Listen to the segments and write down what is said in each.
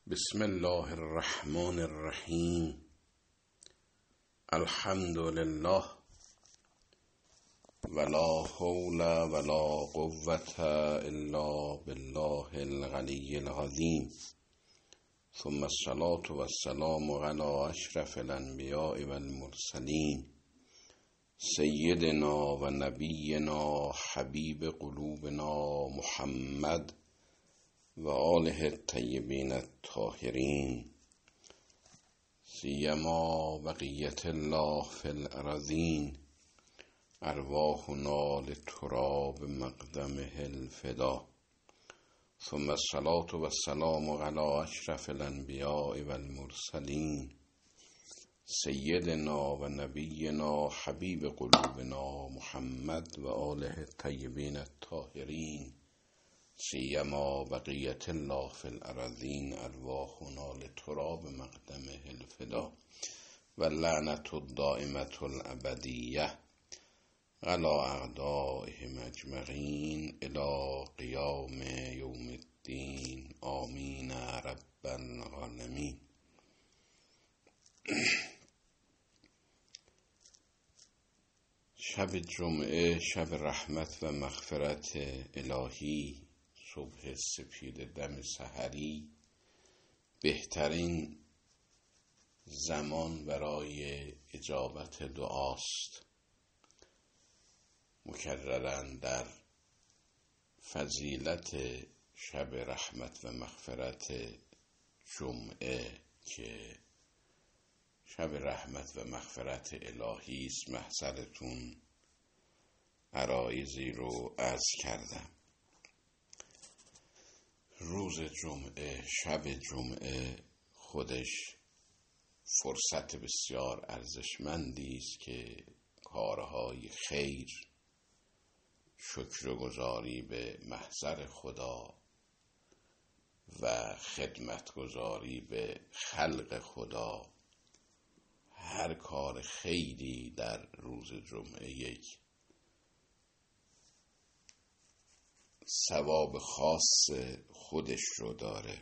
بسم الله الرحمن الرحیم. الحمد لله ولا حول ولا قوة الا بالله العلی العظیم. ثم الصلاة والسلام على اشرف الانبیاء والمرسلین سیدنا و نبینا حبیب قلوبنا محمد و آله الطیبین الطاهرین، سیما بقیت الله فی الارضین، ارواحنا لتراب مقدمه الفدا. ثم الصلاة والسلام على اشرف الانبیاء والمرسلین سیدنا و نبینا حبیب قلوبنا محمد و آله الطیبین الطاهرین، سیما بقیت الله فی الارضین، ارواحنا لتراب مقدمه الفدا. و لعنت الدائمة الابدیه علی اعدائهم اجمعین الی قیام یوم الدین. آمین رب العالمین. شب جمعه، شب رحمت و مغفرت الهی، صبح سپید دم سحری، بهترین زمان برای اجابت دعاست. مکرراً در فضیلت شب رحمت و مغفرت جمعه که شب رحمت و مغفرت الهی است، محضرتون عرایضی رو عرض کردم. روز جمعه، شب جمعه خودش فرصت بسیار ارزشمندی است که کارهای خیر، شکرگزاری به محضر خدا و خدمتگزاری به خلق خدا، هر کار خیری در روز جمعه یک ثواب خاص خودش رو داره.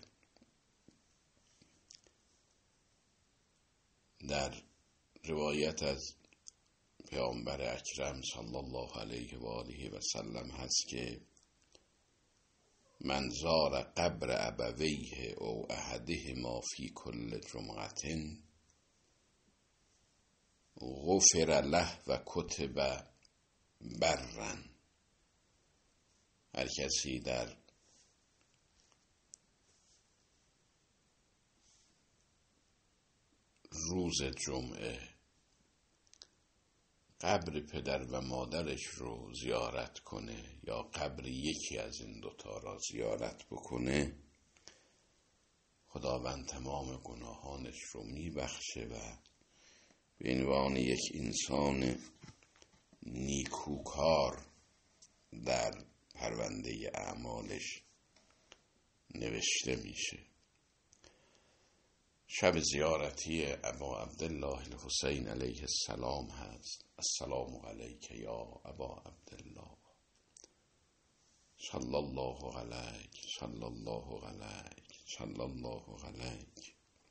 در روایت از پیامبر اکرم صلی الله علیه و آله و سلم هست که من زار قبر ابویه او احدهما فی کل جمعة غفر له و کتب برا. هر کسی در روز جمعه قبر پدر و مادرش رو زیارت کنه یا قبر یکی از این دوتا را زیارت بکنه، خداوند تمام گناهانش رو میبخشه و به عنوان یک انسان نیکوکار در پرونده اعمالش نوشته میشه. شب زیارتی ابا عبدالله الحسین علیه السلام هست. السلام علیک یا ابا عبدالله، صلی الله علیک، صلی الله علیک، صلی الله علیک.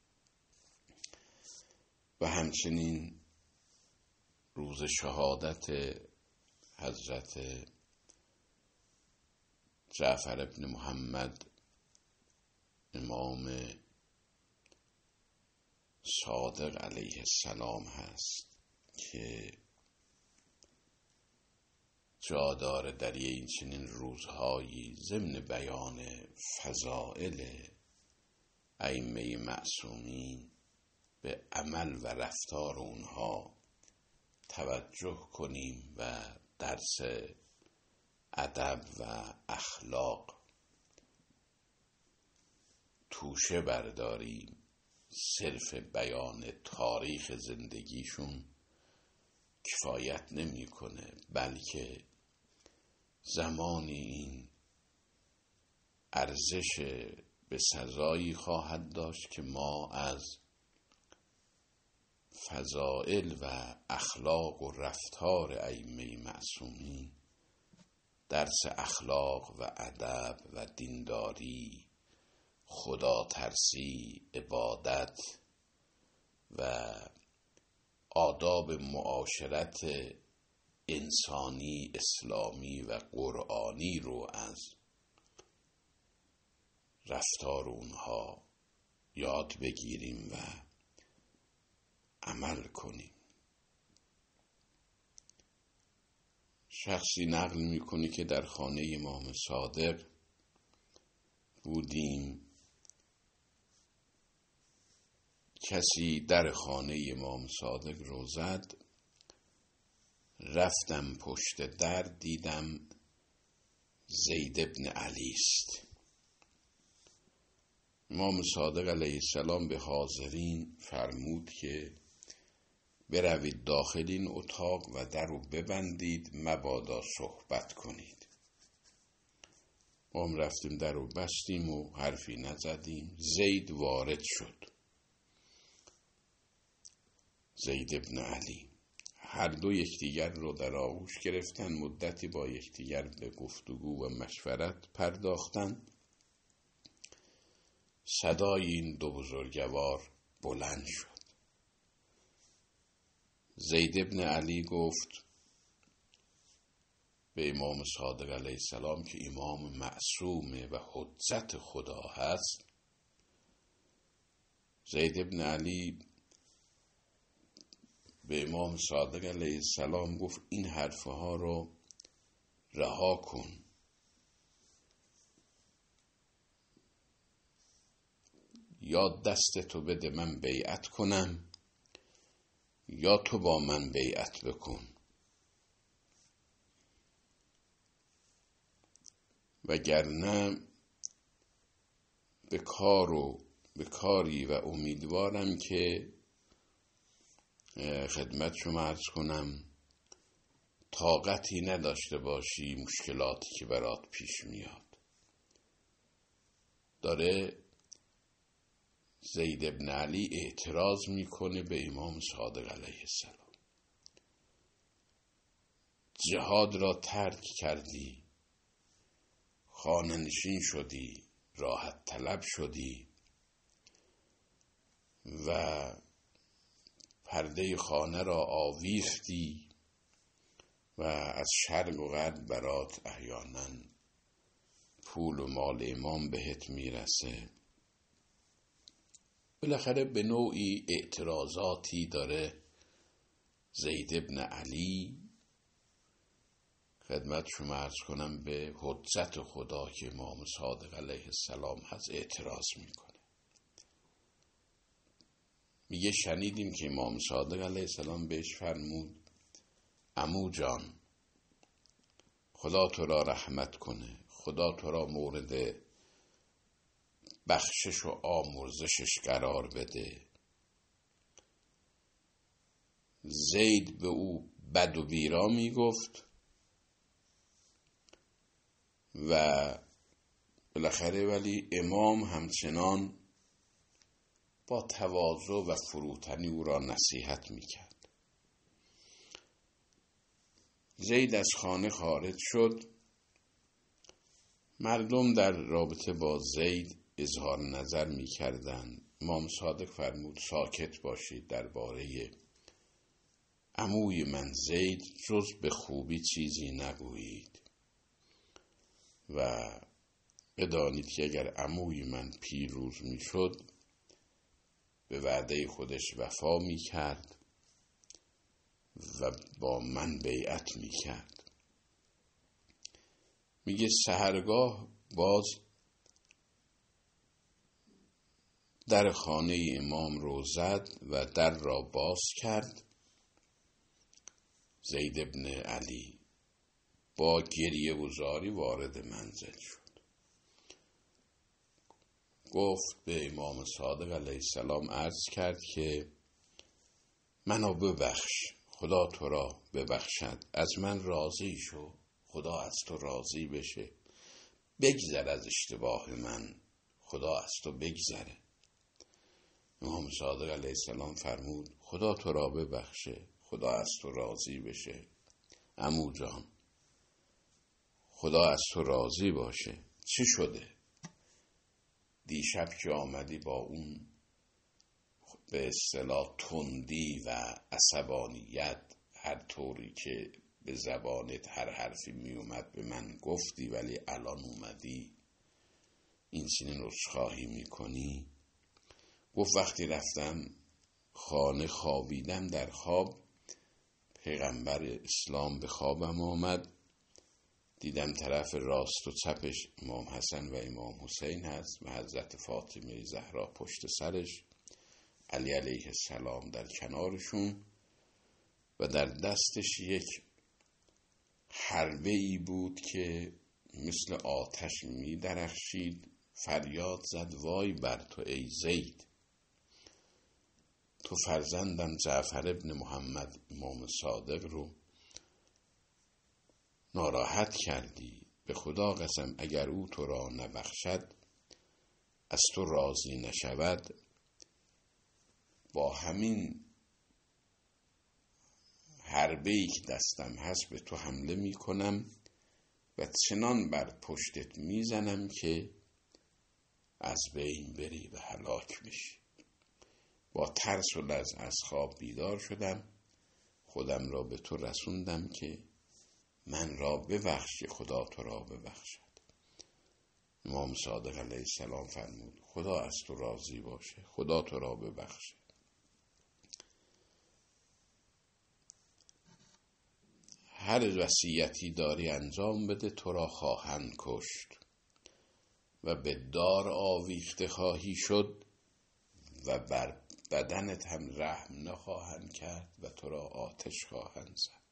و همچنین روز شهادت حضرت جعفر ابن محمد امام صادق علیه السلام هست که جا داره در این چنین روزهایی ضمن بیان فضائل ائمه معصومین به عمل و رفتار اونها توجه کنیم و درس ادب و اخلاق توشه برداریم. صرف بیان تاریخ زندگیشون کفایت نمی‌کنه، بلکه زمانی این ارزش به سزایی خواهد داشت که ما از فضائل و اخلاق و رفتار ائمه معصومین درس اخلاق و ادب و دینداری خدا ترسی، عبادت و آداب معاشرت انسانی، اسلامی و قرآنی رو از رفتار اونها یاد بگیریم و عمل کنیم. شخصی نقل میکنه که در خانه امام صادق بودیم، کسی در خانه امام صادق رو زد، رفتم پشت در، دیدم زید ابن علی است. امام صادق علیه السلام به حاضرین فرمود که بروید داخل این اتاق و در رو ببندید، مبادا صحبت کنید. ما هم رفتیم در رو بستیم و حرفی نزدیم. زید وارد شد، زید ابن علی. هر دو یکدیگر رو در آغوش گرفتن، مدتی با یکدیگر به گفتگو و مشورت پرداختن. صدای این دو بزرگوار بلند شد. زید ابن علی گفت به امام صادق علیه السلام که امام معصومه و حجت خدا هست. زید ابن علی به امام صادق علیه السلام گفت این حرفها رو رها کن، یا دستتو بده من بیعت کنم یا تو با من بیعت بکن، وگرنه به کاری و امیدوارم که خدمت شما عرض کنم طاقتی نداشته باشی مشکلاتی که برات پیش میاد. داره زید ابن علی اعتراض میکنه به امام صادق علیه السلام. جهاد را ترک کردی، خانه نشین شدی، راحت طلب شدی و پرده خانه را آویختی و از شرق و غرب برات احیانا پول و مال امام بهت میرسه. بالاخره به نوعی اعتراضاتی داره زید ابن علی، خدمت شما عرض کنم، به حجت خدا که امام صادق علیه السلام هست اعتراض میکنه. میگه شنیدیم که امام صادق علیه السلام بهش فرمود عمو جان خدا تو را رحمت کنه، خدا تو را مورد بخشش و آمرزشش قرار بده. زید به او بد و بیرا میگفت و بالاخره ولی امام همچنان با تواضع و فروتنی او را نصیحت میکرد. زید از خانه خارج شد. مردم در رابطه با زید اظهار نظر میکردند. امام صادق فرمود ساکت باشید، درباره عموی من زید جز به خوبی چیزی نگویید و بدانید که اگر عموی من پیروز میشد به وعده خودش وفا میکرد و با من بیعت میکرد. میگه سحرگاه باز در خانه امام رو زد و در را باز کرد. زید ابن علی با گریه و زاری وارد منزل شد. گفت به امام صادق علیه السلام عرض کرد که منو ببخش، خدا تو را ببخشد، از من راضی شو، خدا از تو راضی بشه، بگذر از اشتباه من، خدا از تو بگذره. امام صادق علیه السلام فرمود خدا تو را ببخشه، خدا از تو راضی بشه. عمو جان خدا از تو راضی باشه. چی شده؟ دیشب که آمدی با اون به اصطلاح تندی و عصبانیت، هر طوری که به زبانت هر حرفی می اومد به من گفتی، ولی الان اومدی این سنین عذرخواهی می کنی. گفت وقتی رفتم خانه خوابیدم، در خواب پیغمبر اسلام به خوابم آمد، دیدم طرف راست و چپش امام حسن و امام حسین هست و حضرت فاطمه زهرا پشت سرش، علی علیه السلام در کنارشون و در دستش یک حربه ای بود که مثل آتش می درخشید. فریاد زد وای بر تو ای زید، تو فرزندم جعفر ابن محمد امام صادق رو ناراحت کردی. به خدا قسم اگر او تو را نبخشد، از تو راضی نشود، با همین حربه‌ای که دستم هست به تو حمله می کنم و چنان بر پشتت می زنم که از بین بری و هلاک بشی. با ترس و لرز از خواب بیدار شدم، خودم را به تو رسوندم که من را ببخش که خدا تو را ببخشد. امام صادق علیه السلام فرمود خدا از تو راضی باشه، خدا تو را ببخشه. هر وصیتی داری انجام بده، تو را خواهند کشت و به دار آویخته خواهی شد و بر بدنت هم رحم نخواهند کرد و تو را آتش خواهند زد.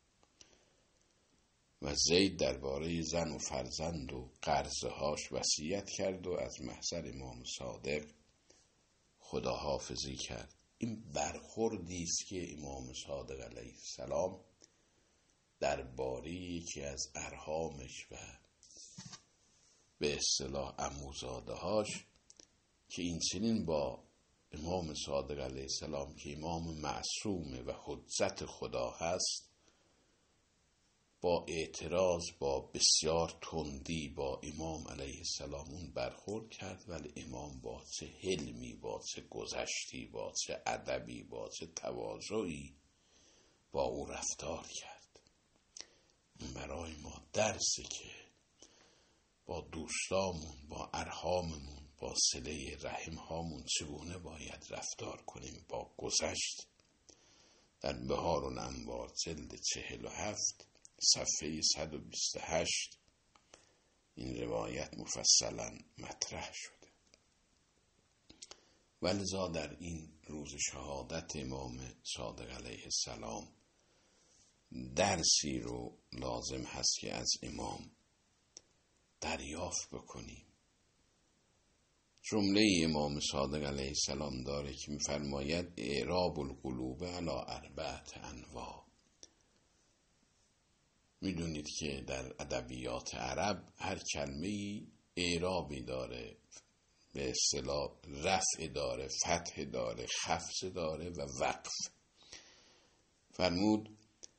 و زید درباره زن و فرزند و قرضهاش وصیت کرد و از محضر امام صادق خداحافظی کرد. این برخوردی است که امام صادق علیه السلام درباره یکی از ارحامش و به اصطلاح عموزاده‌هاش که این چنین با امام صادق علیه السلام که امام معصومه و حجت خدا هست، با اعتراض با بسیار تندی با امام علیه السلام اون برخورد کرد، ولی امام با چه حلمی، با چه گذشتی، با چه ادبی، با چه تواضعی با او رفتار کرد. این برای ما درسی که با دوستامون، با ارحاممون، با صله رحم هامون چگونه باید رفتار کنیم. با گذشت در بهار الانوار جلد 47 صفحه 128 این روایت مفصلا مطرح شده. ولذا در این روز شهادت امام صادق علیه السلام درسی رو لازم هست که از امام دریافت بکنیم. جمله امام صادق علیه السلام داره که می‌فرماید اعراب القلوب علی 4 انواع. میدونید که در ادبیات عرب هر کلمه‌ای اعرابی داره، به اصطلاح رفع داره، فتح داره، خفض داره و وقف. فرمود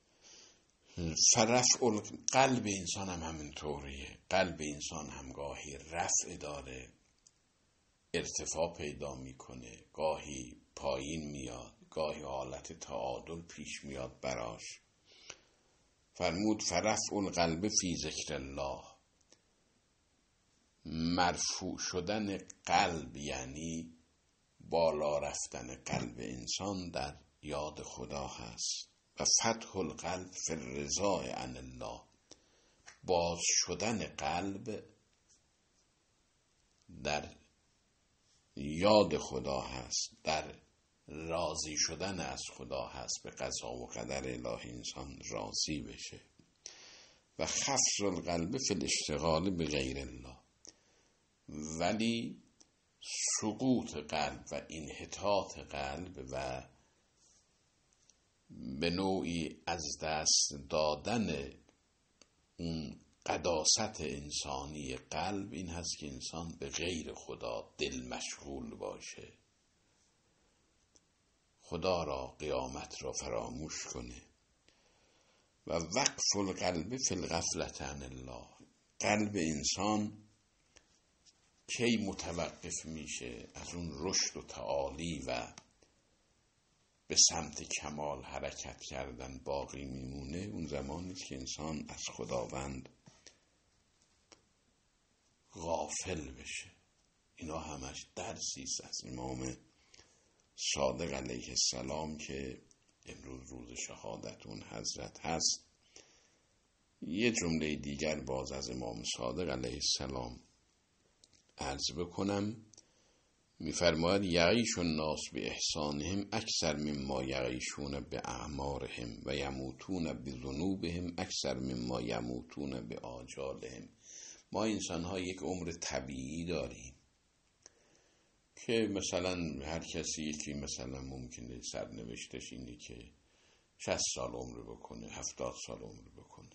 فرفع قلب انسان هم همینطوریه. قلب انسان هم گاهی رفع داره، ارتفاع پیدا میکنه، گاهی پایین میاد، گاهی حالت تعادل پیش میاد براش. فرمود فرفع القلب فی ذکر الله، مرفوع شدن قلب یعنی بالا رفتن قلب انسان در یاد خدا هست. و فتح القلب فی الرضا عن الله، باز شدن قلب در یاد خدا هست، در راضی شدن از خدا هست، به قضا و قدر الهی انسان راضی بشه. و خفض القلب فی الاشتغال بغیر الله، ولی سقوط قلب و انحطاط قلب و به نوعی از دست دادن اون قداست انسانی قلب این هست که انسان به غیر خدا دل مشغول باشه، خدا را، قیامت را فراموش کنه. و وقف القلب فی الغفلة عن الله، قلب انسان کی متوقف میشه، از اون رشد و تعالی و به سمت کمال حرکت کردن باقی میمونه، اون زمانی که انسان از خداوند غافل بشه. اینا همش درسیست از امام صادق علیه السلام که امروز روز شهادت اون حضرت هست. یه جمله دیگر باز از امام صادق علیه السلام عرض بکنم. میفرماید یعیش الناس به احسانهم اکثر مما یعیشون به اعمارهم و یموتون به ذنوبهم اکثر مما یموتون به آجالهم. ما انسان ها یک عمر طبیعی داریم که مثلا هر کسی یکی مثلا ممکنه سرنوشتش اینه که 60 سال عمر بکنه، 70 سال عمر بکنه،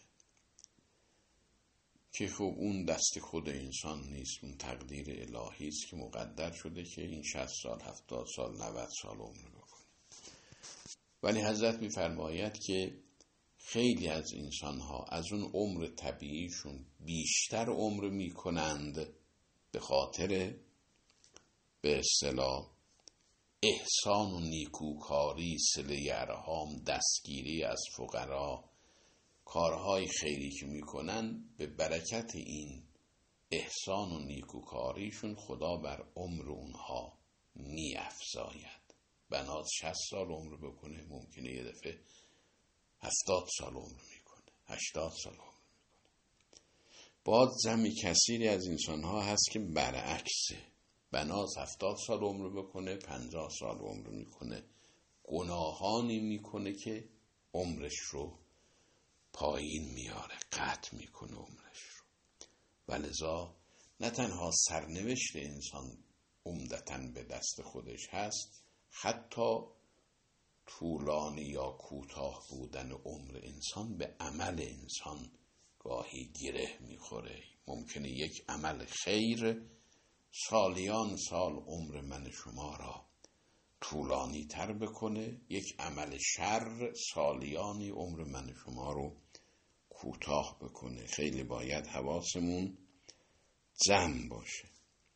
که خب اون دست خود انسان نیست، اون تقدیر الهی است که مقدر شده که این 60 سال، 70 سال، 90 سال عمر بکنه. ولی حضرت میفرماید که خیلی از انسان‌ها از اون عمر طبیعیشون بیشتر عمر میکنند به خاطر به اصطلاح احسان و نیکوکاری، صله ارحام، دستگیری از فقرا، کارهای خیری که میکنن. به برکت این احسان و نیکوکاریشون خدا بر عمر اونها میافزاید. بناز 60 سال عمر بکنه، ممکنه یه دفعه 70 سال عمر میکنه، 80 سال عمر میکنه. باز جمع کثیری از انسانها هست که برعکسه، بناز 70 سال عمر بکنه، 50 سال عمر میکنه، گناهانی میکنه که عمرش رو پایین میاره، قطع میکنه عمرش رو. ولذا نه تنها سرنوشت انسان عمدتاً به دست خودش هست، حتی طولانی یا کوتاه بودن عمر انسان به عمل انسان گاهی گره میخوره. ممکنه یک عمل خیر سالیان سال عمر من شما را طولانی تر بکنه، یک عمل شر سالیانی عمر من شما رو کوتاه بکنه. خیلی باید حواسمون جمع باشه.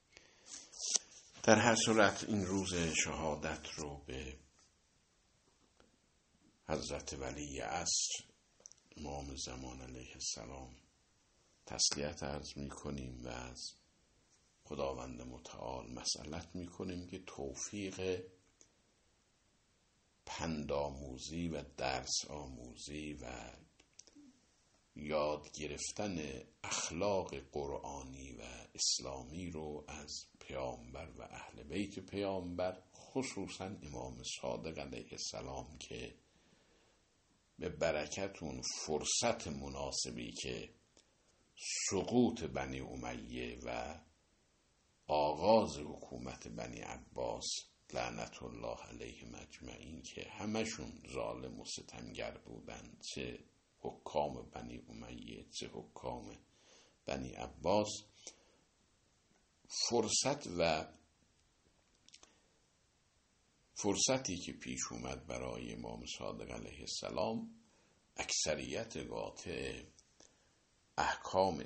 در هر صورت این روز شهادت رو به حضرت ولی عصر امام زمان علیه السلام تسلیت عرض میکنیم و از خداوند متعال مسئلت میکنیم که توفیق پندآموزی و درس آموزی و یاد گرفتن اخلاق قرآنی و اسلامی رو از پیامبر و اهل بیت پیامبر، خصوصا امام صادق علیه السلام که به برکت اون فرصت مناسبی که سقوط بنی امیه و آغاز حکومت بنی عباس لعنت الله علیهم اجمعین که همشون ظالم و ستمگر بودن، چه حکام بنی امیه چه حکام بنی عباس، فرصتی که پیش اومد برای امام صادق علیه السلام، اکثریت قاطع احکام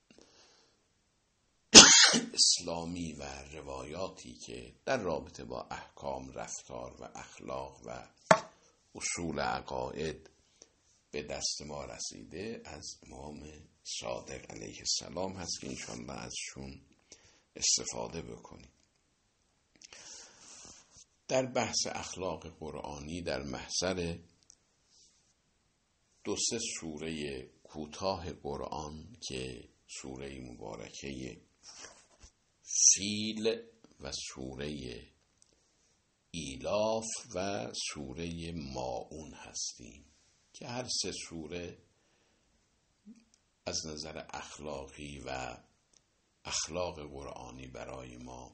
اسلامی و روایاتی که در رابطه با احکام رفتار و اخلاق و اصول عقاید به دست ما رسیده از امام صادق علیه السلام هست که انشاءالله ازشون استفاده بکنیم. در بحث اخلاق قرآنی در محضر 2-3 سوره کوتاه قرآن که سوره مبارکه فیل و سوره ایلاف و سوره ماعون هستیم که هر 3 سوره از نظر اخلاقی و اخلاق قرآنی برای ما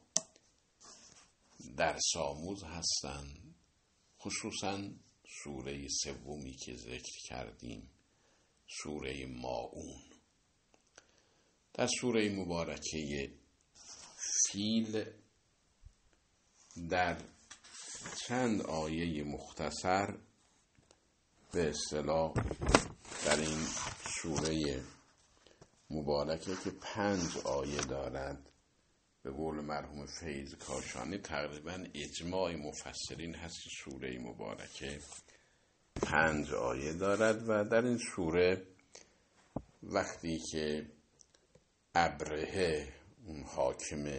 درس آموز هستند. خصوصا سوره 3 که ذکر کردیم، سوره ماعون. در سوره مبارکه فیل در چند آیه مختصر به اصطلاح در این سوره مبارکه که 5 آیه دارد به قول مرحوم فیض کاشانی تقریبا اجماع مفسرین هست که سوره مبارکه 5 آیه دارد و در این سوره وقتی که ابرهه اون حاکم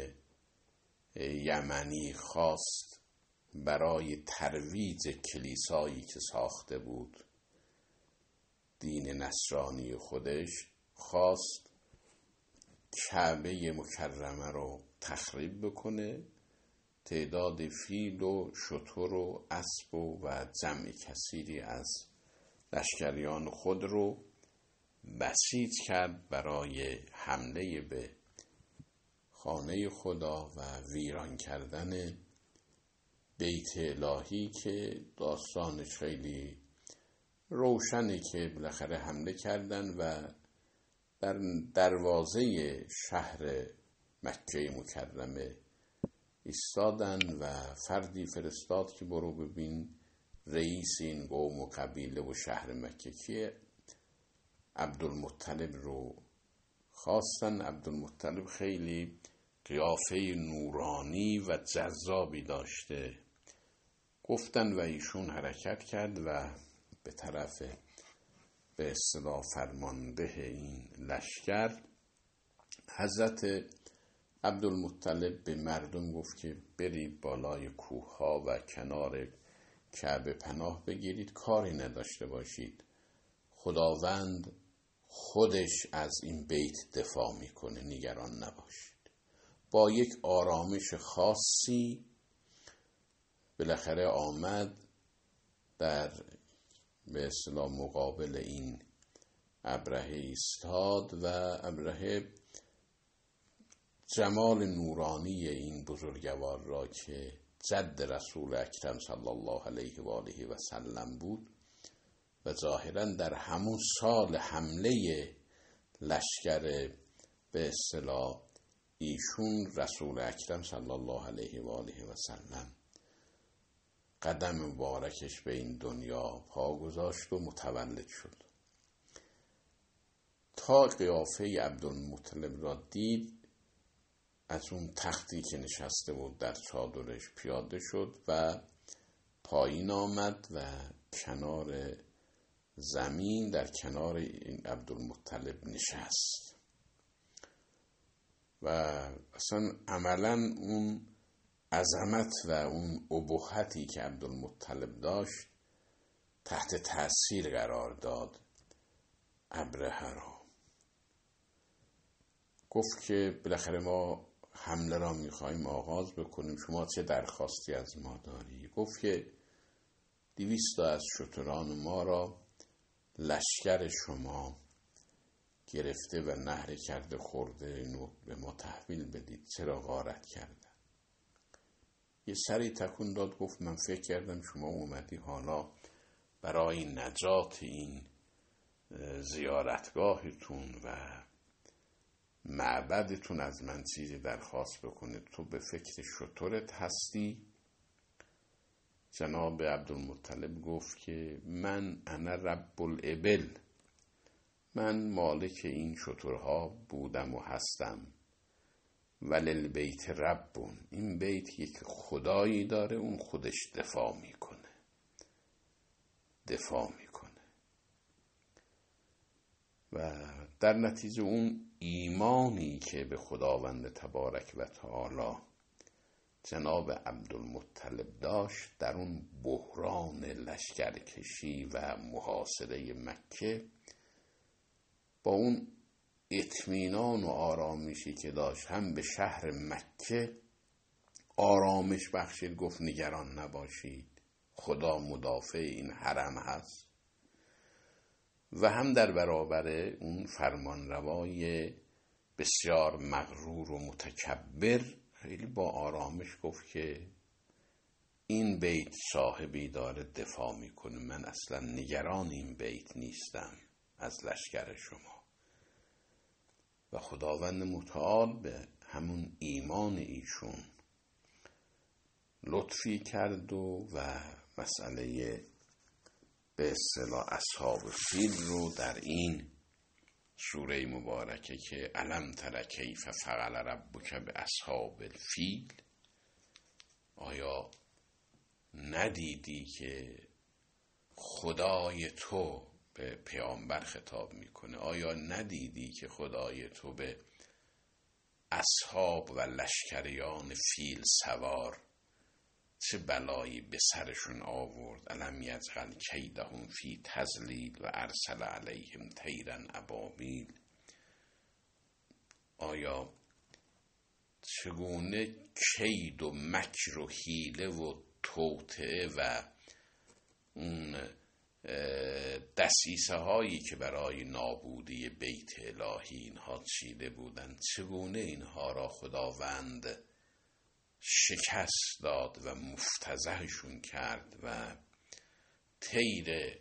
یمنی خواست برای ترویج کلیسایی که ساخته بود، دین نصرانی خودش، خواست کعبه مکرمه رو تخریب بکنه، تعداد فیل و شتر و اسب و جمع کثیری از لشکریان خود رو بسیج کرد برای حمله به خانه خدا و ویران کردن بیت الهی که داستانش خیلی روشنه که بالاخره حمله کردن و در دروازه شهر مکه مکرمه ایستادن و فردی فرستاد که برو ببین رئیس این قوم و قبیله و شهر مکه کیه. عبدالمطلب رو خواستن. عبدالمطلب خیلی قیافه نورانی و جذابی داشته. گفتن و ایشون حرکت کرد و به طرف به اصطلاح فرمانده این لشکر. حضرت عبدالمطلب به مردم گفت که برید بالای کوه ها و کنار کعبه پناه بگیرید، کاری نداشته باشید، خداوند خودش از این بیت دفاع میکنه، نگران نباشید. با یک آرامش خاصی بالاخره آمد در به اصطلاح مقابل این ابرهه ایستاد و ابرهه جمال نورانی این بزرگوار را که جد رسول اکرم صلی الله علیه و آله و سلم بود و ظاهرا در همون سال حمله لشکر به اصطلاح ایشون رسول اکرم صلی الله علیه و آله و سلم قدم مبارکش به این دنیا پا گذاشت و متولد شد. تا قیافه عبدالمطلب را دید، از اون تختی که نشسته بود در چادرش پیاده شد و پایین آمد و کنار زمین در کنار این عبدالمطلب نشست و اصلا عملا اون عظمت و اون ابهتی که عبدالمطلب داشت تحت تأثیر قرار داد ابرهه را. گفت که بالاخره ما حمله را میخواییم آغاز بکنیم، شما چه درخواستی از ما داری؟ گفت که 200 از شتران ما را لشکر شما گرفته و نهره کرده خورده، اینو به ما تحویل بدید، چرا غارت کردن؟ یه سری تکون داد، گفت من فکر کردم شما اومدی حالا برای نجات این زیارتگاهتون و معبدتون از من چیزی درخواست بکنید، تو به فکر شترت هستی؟ جناب عبدالمطلب گفت که من انا رب الابل، من مالک این شترها بودم و هستم، وللبیت ربون، این بیت یک خدایی داره، اون خودش دفاع میکنه. و در نتیجه اون ایمانی که به خداوند تبارک و تعالی جناب عبدالمطلب داشت، در اون بحران لشکرکشی و محاصره مکه با اون اطمینان و آرامشی که داشت هم به شهر مکه آرامش بخشید. گفت نگران نباشید، خدا مدافع این حرم هست، و هم در برابر اون فرمانروای بسیار مغرور و متکبر خیلی با آرامش گفت که این بیت صاحبی داره دفاع میکنه، من اصلا نگران این بیت نیستم از لشکر شما. و خداوند متعال به همون ایمان ایشون لطفی کرد و مسئله به اصطلاح اصحاب فیل رو در این سوره مبارکه که الم تر کیف فعل ربک باصحاب الفیل، آیا ندیدی که خدای تو به پیامبر خطاب میکنه، آیا ندیدی که خدای تو به اصحاب و لشکریان فیل سوار چه بلایی به سرشون آورد؟ الم یجعل کیدهم فی تضلیل و ارسل علیهم طیرا ابابیل. آیا چگونه کید و مکر و حیله و توطئه و اون دسیسه هایی که برای نابودی بیت الهی اینها چیده بودند، چگونه اینها را خداوند شکست داد و مفتضحشون کرد و طیر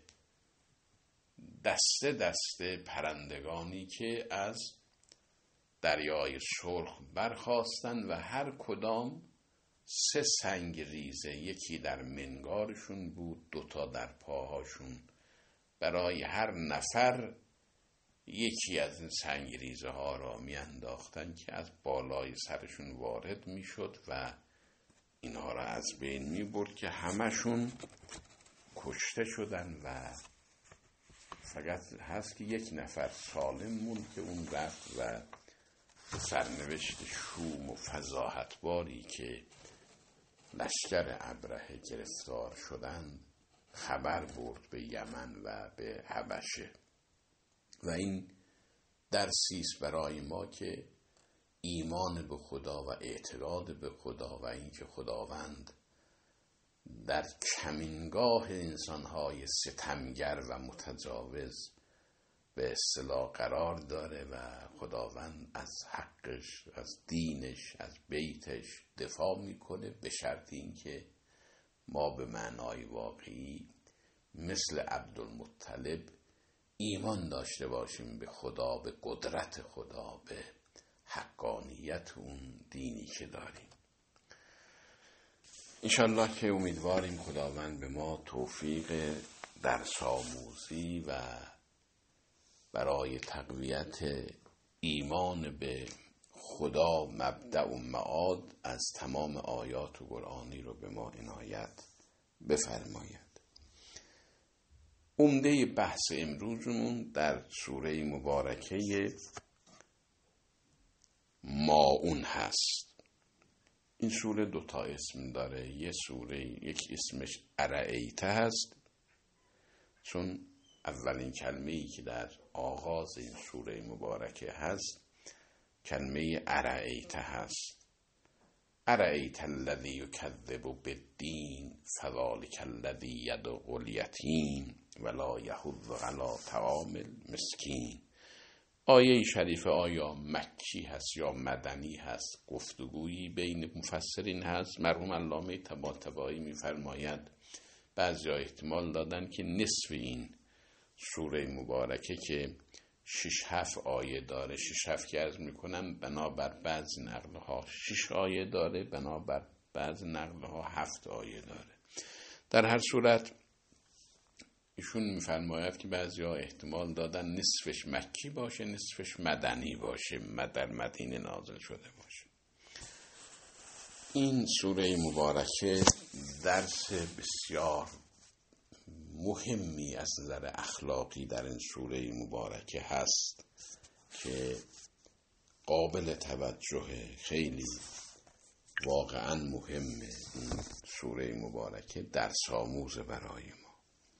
دسته دسته پرندگانی که از دریای سرخ برخاستند و هر کدام 3 سنگ ریزه، یکی در منگارشون بود، 2 در پاهاشون، برای هر نفر یکی از این سنگ ریزه ها را می انداختن که از بالای سرشون وارد می شد و اینها را از بین می برد که همشون کشته شدن و فقط هست که 1 نفر سالم موند که اون رفت و سرنوشت شوم و فضاحتباری که لشکر ابرهه گرفتار شدند خبر برد به یمن و به حبشه. و این درسی است برای ما که ایمان به خدا و اعتقاد به خدا و اینکه خداوند در کمینگاه انسانهای ستمگر و متجاوز به اصطلاح قرار داره و خداوند از حقش، از دینش، از بیتش دفاع میکنه، به شرط اینکه ما به معنای واقعی مثل عبدالمطلب ایمان داشته باشیم به خدا، به قدرت خدا، به حقانیت اون دینی که داریم. انشالله که امیدواریم خداوند به ما توفیق درس آموزی و برای تقویت ایمان به خدا مبدأ و معاد از تمام آیات قرآنی رو به ما عنایت بفرماید. عمده بحث امروزمون در سوره مبارکه ماعون هست. این سوره 2 اسم داره. یک اسمش ارأیته هست، چون اولین کلمه‌ای که در آغاز این سوره مبارکه هست کلمه ارأیته هست. ارأیت الذی یکذب بالدین فذلک الذی یدعو الیتیم ولا یحض علی طعام المسکین. آیه شریف آیا مکی هست یا مدنی هست؟ گفتگویی بین مفسرین هست. مرحوم علامه طباطبایی می‌فرماید بعضی احتمال دادن که نصف این سوره مبارکه که 6-7 آیه داره، 6-7 که عرض میکنم بنابر بعض نقلها 6 آیه داره، بنابر بعض نقلها 7 آیه داره. در هر صورت ایشون میفرماید که بعضی ها احتمال دادن نصفش مکی باشه، نصفش مدنی باشه، در مدینه نازل شده باشه. این سوره مبارکه درس بسیار مهمی از نظر اخلاقی در این سوره مبارکه هست که قابل توجه، خیلی واقعا مهمه. این سوره مبارکه درس آموز برای ما.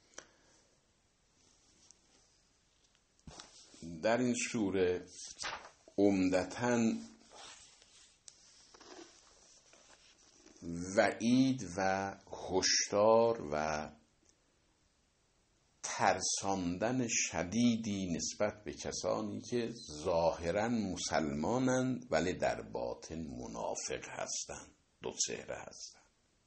در این سوره عمدتاً وعید و هشدار و ترساندن شدیدی نسبت به کسانی که ظاهراً مسلمانند ولی در باطن منافق هستند، 2 چهره هستند.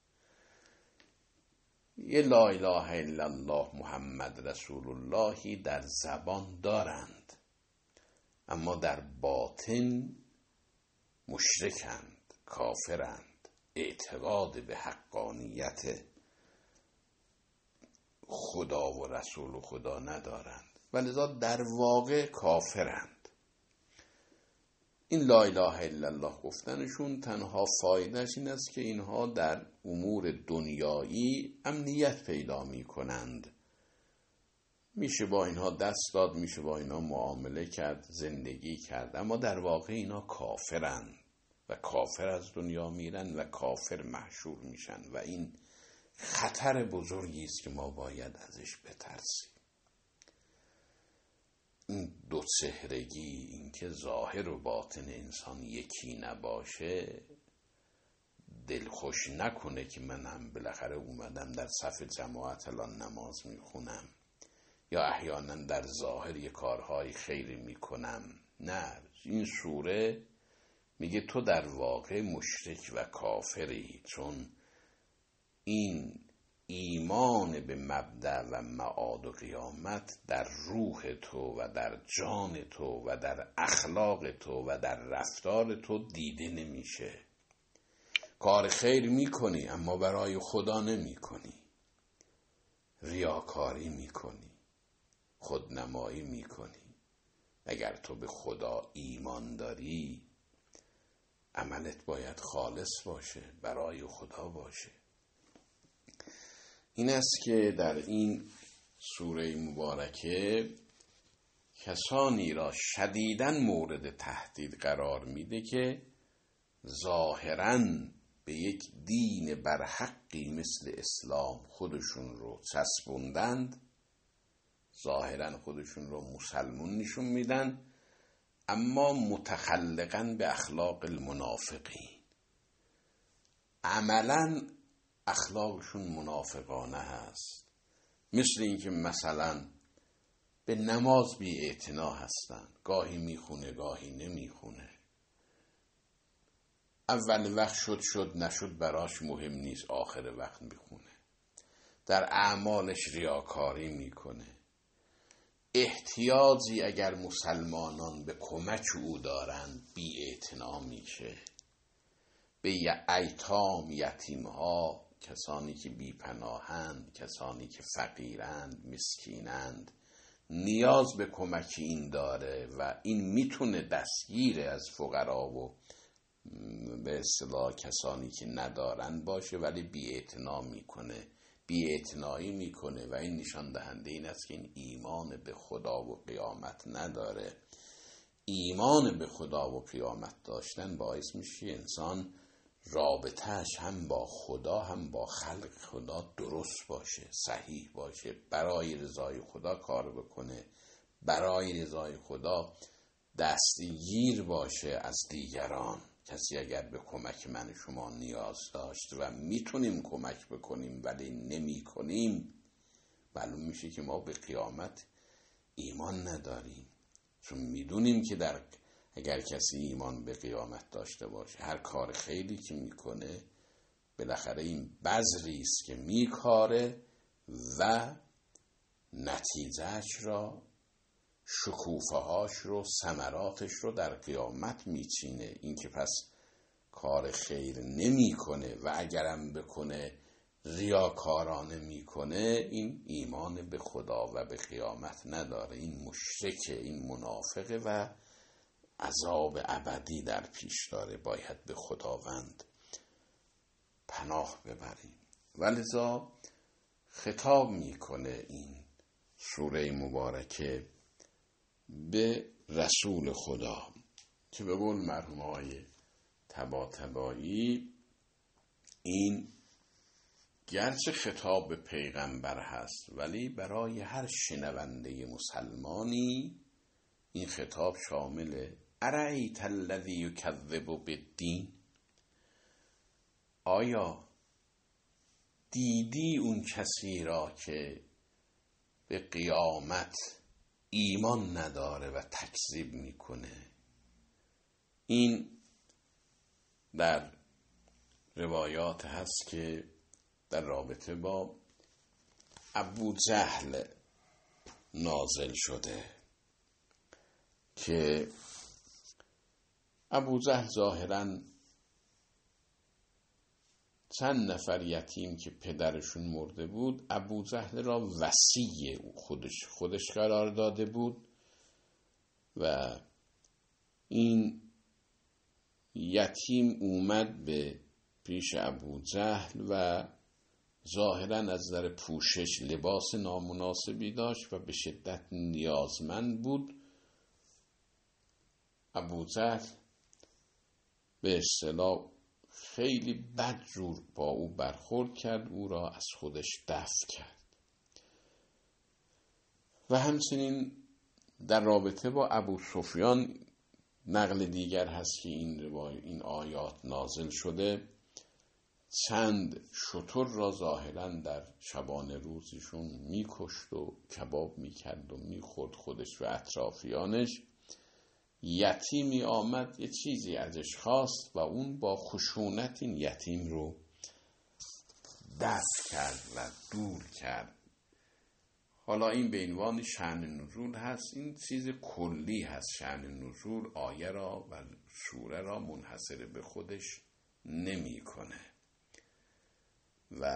یه لا اله الا الله محمد رسول اللهی در زبان دارند اما در باطن مشرکند، کافرند، اعتقاد به حقانیت خدا و رسول خدا ندارند. ولذا در واقع کافرند. این لا اله الا الله گفتنشون تنها فایدهش این است که اینها در امور دنیایی امنیت پیدا می کنند. میشه با اینها دست داد، میشه با اینها معامله کرد، زندگی کرد، اما در واقع اینا کافرند و کافر از دنیا میرن و کافر محشور میشن و این خطر بزرگی است که ما باید ازش بترسیم. این دو چهرگی، این که ظاهر و باطن انسان یکی نباشه، دلخوش نکنه که من هم بالاخره اومدم در صف جماعت الان نماز میخونم یا احیانا در ظاهر یه کارهای خیری میکنم. نه، این سوره میگه تو در واقع مشرک و کافری، چون این ایمان به مبدأ و معاد و قیامت در روح تو و در جان تو و در اخلاق تو و در رفتار تو دیده نمیشه. کار خیر میکنی اما برای خدا نمیکنی، ریاکاری میکنی، خودنمایی میکنی. اگر تو به خدا ایمان داری عملت باید خالص باشه، برای خدا باشه. این است که در این سوره مبارکه کسانی را شدیداً مورد تهدید قرار میده که ظاهراً به یک دین برحقی مثل اسلام خودشون رو چسبوندند، ظاهراً خودشون رو مسلمون نشون میدن، اما متخلقاً به اخلاق المنافقین، عملاً اخلاقشون منافقانه هست. مثل این که مثلا به نماز بی اعتنا هستن، گاهی میخونه گاهی نمیخونه، اول وقت شد نشد براش مهم نیست، آخر وقت میخونه، در اعمالش ریاکاری میکنه، احتیاجی اگر مسلمانان به کمک او دارند بی اعتنا میشه، به ایتام، یتیمها، کسانی که بی پناهند، کسانی که فقیرند، مسکینند، نیاز به کمک این داره و این میتونه دستگیر از فقرا و به اصطلاح کسانی که ندارن باشه، ولی بی‌اعتنا میکنه، بی‌اعتنایی میکنه و این نشان دهنده این است که این ایمان به خدا و قیامت نداره. ایمان به خدا و قیامت داشتن باعث میشه انسان رابطهش هم با خدا هم با خلق خدا درست باشه، صحیح باشه، برای رضای خدا کار بکنه، برای رضای خدا دستگیر باشه از دیگران. کسی اگر به کمک من شما نیاز داشت و میتونیم کمک بکنیم ولی نمی کنیم، معلوم میشه که ما به قیامت ایمان نداریم، چون میدونیم که اگر کسی ایمان به قیامت داشته باشه هر کار خیلی که میکنه بالاخره این بذری است که میکاره و نتیجهش را، شکوفه‌هاش رو، ثمراتش رو در قیامت میچینه. این که پس کار خیر نمیکنه و اگرم بکنه ریاکارانه میکنه، این ایمان به خدا و به قیامت نداره، این مشرکه، این منافقه و عذاب ابدی در پیش داره. باید به خداوند پناه ببریم. ولذا خطاب میکنه این سوره مبارکه به رسول خدا که به قول مرحوم آقای طباطبایی این گرچه خطاب به پیغمبر هست ولی برای هر شنونده مسلمانی این خطاب شامل ارایت الذی یکذب بالدین، آیا دیدی اون کسی را که به قیامت ایمان نداره و تکذیب میکنه؟ این در روایات هست که در رابطه با ابو جهل نازل شده که ابو جهل ظاهراً چند نفر یتیم که پدرشون مرده بود ابوجهل را وصی خودش قرار داده بود و این یتیم اومد به پیش ابوجهل و ظاهراً از نظر پوشش لباس نامناسبی داشت و به شدت نیازمند بود. ابوجهل به اصطلاح خیلی بدجور با او برخورد کرد، او را از خودش دفع کرد. و همچنین در رابطه با ابوسفیان نقل دیگر هست که این آیات نازل شده، چند شتر را ظاهراً در شبانه روزشون میکشت و کباب میکرد و میخورد خودش و اطرافیانش. یتیمی آمد یه چیزی ازش خواست و اون با خشونت این یتیم رو دفع کرد و دور کرد. حالا این به عنوان شأن نزول هست، این چیز کلی هست. شأن نزول آیه را و سوره را منحصر به خودش نمی کنه و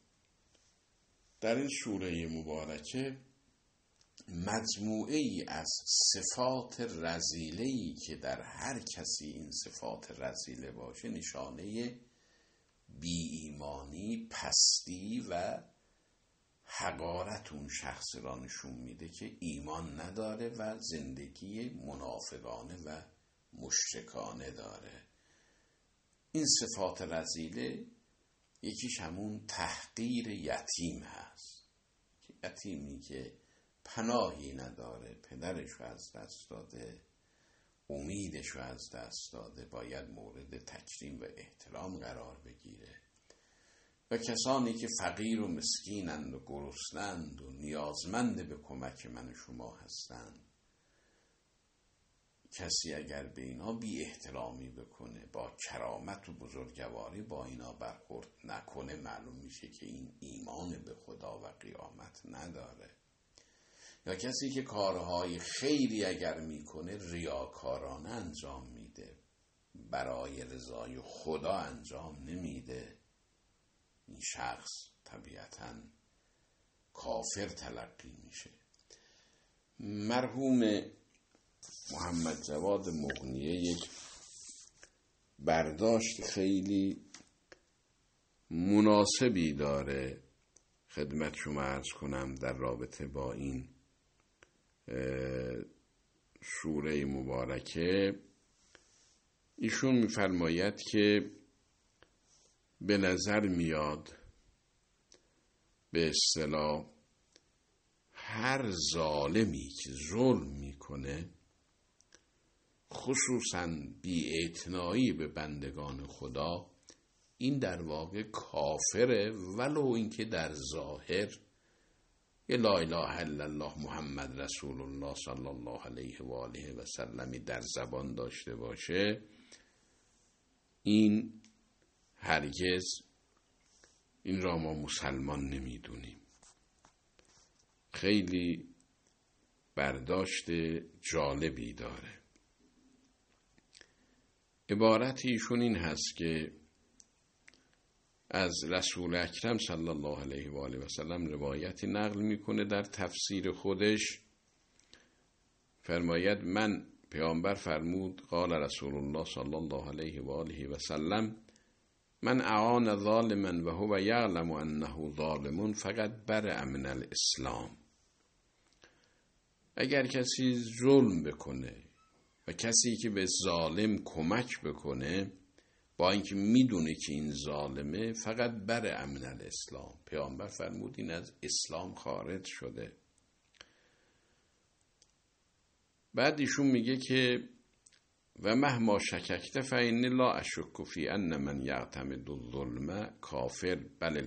در این سوره مبارکه مجموعه ای از صفات رذیله‌ای که در هر کسی این صفات رذیله باشه نشانه بی ایمانی، پستی و حقارت اون شخص را نشون میده که ایمان نداره و زندگی منافقانه و مشرکانه داره. این صفات رذیله یکیش همون تحقیر یتیم هست، یتیمی که پناهی نداره، پدرش رو از دست داده، امیدش رو از دست داده، باید مورد تکریم و احترام قرار بگیره. و کسانی که فقیر و مسکینند و گرسنند و نیازمند به کمک من و شما هستند، کسی اگر به اینا بی احترامی بکنه، با کرامت و بزرگواری با اینا برخورد نکنه، معلوم میشه که این ایمان به خدا و قیامت نداره. یا کسی که کارهای خیری اگر میکنه ریاکارانه انجام میده، برای رضای خدا انجام نمیده، این شخص طبیعتاً کافر تلقی میشه. مرحوم محمد جواد مغنیه یک برداشت خیلی مناسبی داره خدمت شما عرض کنم در رابطه با این سوره مبارکه. ایشون میفرماید که به نظر میاد به اصطلاح هر ظالمی که ظلم میکنه، خصوصاً بی‌اعتنایی به بندگان خدا، این در واقع کافره، ولو اینکه در ظاهر یه لا اله الا الله محمد رسول الله صلی الله علیه و آله و سلمی در زبان داشته باشه. این هرگز این را ما مسلمان نمیدونیم. خیلی برداشت جالبی داره. عبارتیشون این هست که از رسول اکرم صلی الله علیه و آله و سلم روایتی نقل میکنه در تفسیر خودش. فرماید من پیامبر فرمود قال رسول الله صلی الله علیه و آله و سلم من اعان ظالما و هو یعلم انه ظالم فقط برئ من الاسلام. اگر کسی ظلم بکنه و کسی که به ظالم کمک بکنه با اینکه میدونه که این ظالمه، فقط برئ من الاسلام، پیامبر فرمود این از اسلام خارج شده. بعد ایشون میگه که و مهما شککت فإنی لا اشک فی ان من یعتمد الظلم کافر بل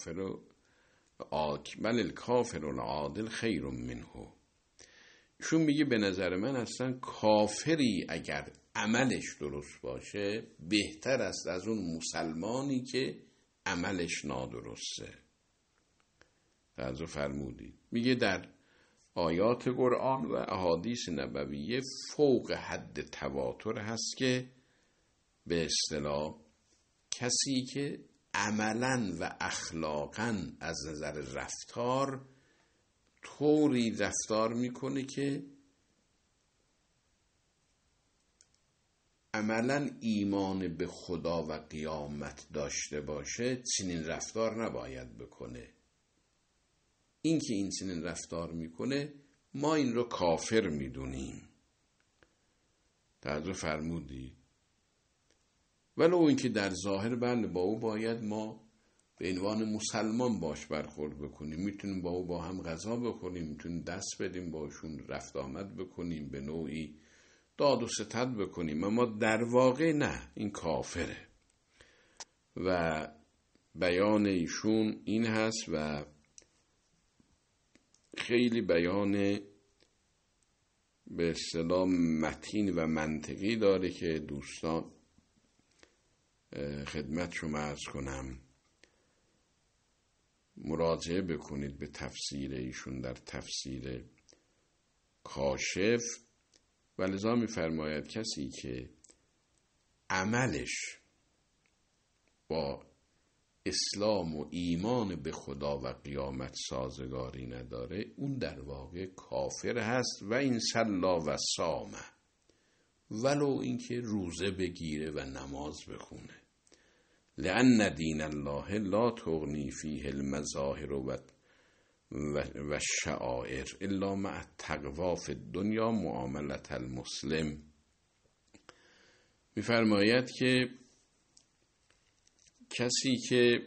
الکافر العادل خیر منه. ایشون میگه به نظر من اصلا کافری اگر عملش درست باشه بهتر است از اون مسلمانی که عملش نادرسته. توجه فرمودید. میگه در آیات قرآن و احادیث نبویه فوق حد تواتر هست که به اصطلاح کسی که عملاً و اخلاقاً از نظر رفتار طوری رفتار میکنه که عملاً ایمان به خدا و قیامت داشته باشه، چنین رفتار نباید بکنه. این که این چنین رفتار میکنه ما این رو کافر میدونیم. توجه فرمودید؟ ولو این که در ظاهر بله با او باید ما به عنوان مسلمان باش برخورد بکنیم، میتونیم با او با هم غذا بخوریم، میتونیم دست بدیم باشون، رفت آمد بکنیم، به نوعی داد و ستد بکنیم، اما در واقع نه، این کافره. و بیان ایشون این هست و خیلی بیان به اصطلاح متین و منطقی داره که دوستان خدمت شما عرض کنم مراجعه بکنید به تفسیر ایشون در تفسیر کاشف. و لذا می‌فرماید کسی که عملش با اسلام و ایمان به خدا و قیامت سازگاری نداره، اون در واقع کافر هست. و این صلا و صامه، ولو اینکه روزه بگیره و نماز بخونه. لأن دین الله لا تغنی فیه المظاهر و الشعائر الا مع التقوی فی الدنیا معاملة المسلم. می‌فرماید که کسی که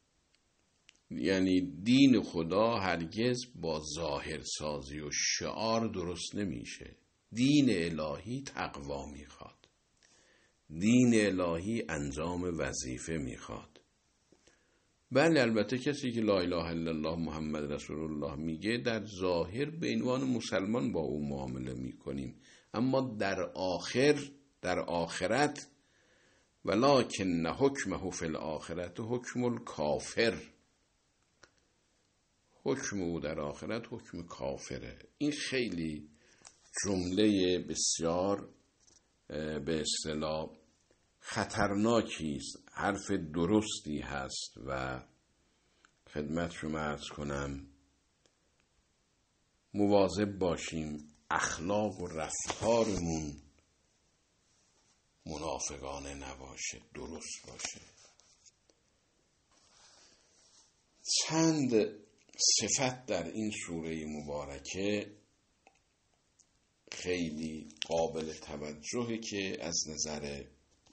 یعنی دین خدا هرگز با ظاهر سازی و شعار درست نمیشه. دین الهی تقوا میخواد، دین الهی انجام وظیفه میخواد. بله البته کسی که لا اله الا الله محمد رسول الله میگه در ظاهر به عنوان مسلمان با او معامله میکنیم، اما در آخرت ولکن حکمه فی الآخرت حکم الکافر، حکم او در آخرت حکم کافره. این خیلی جمله بسیار به اصطلاح خطرناکی است، حرف درستی هست و خدمت شما عرض کنم مواظب باشیم اخلاق و رفتارمون منافقانه نباشه، درست باشه. چند صفت در این سوره مبارکه خیلی قابل توجهه که از نظر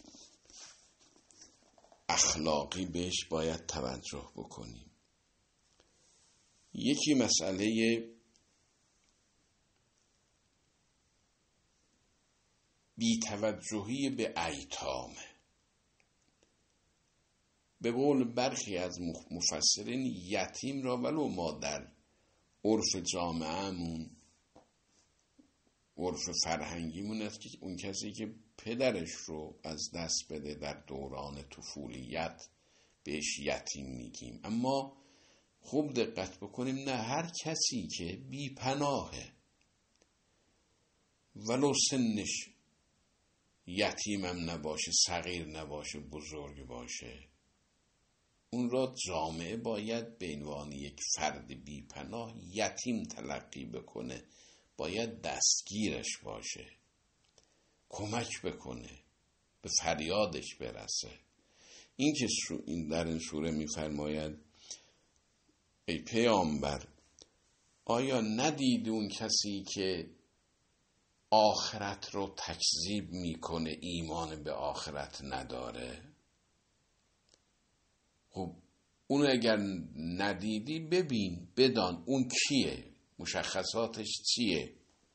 اخلاقی بهش باید توجه بکنیم. یکی مسئله بی‌توجهی به ایتامه. به قول برخی از مفسرین یتیم را ولو ما در عرف جامعه‌مون، عرف فرهنگیمون است که اون کسی که پدرش رو از دست بده در دوران طفولیت بهش یتیم میگیم، اما خوب دقت بکنیم نه، هر کسی که بی پناهه ولو سنش یتیمم نباشه، صغیر نباشه، بزرگ باشه، اون را جامعه باید به عنوان یک فرد بی پناه یتیم تلقی بکنه، باید دستگیرش باشه، کمک بکنه، به فریادش برسه. این که در این سوره می‌فرماید ای پیامبر آیا ندید اون کسی که آخرت رو تکذیب میکنه ایمان به آخرت نداره؟ خب اونو اگر ندیدی ببین، بدان اون کیه، مشخصاتش چیه.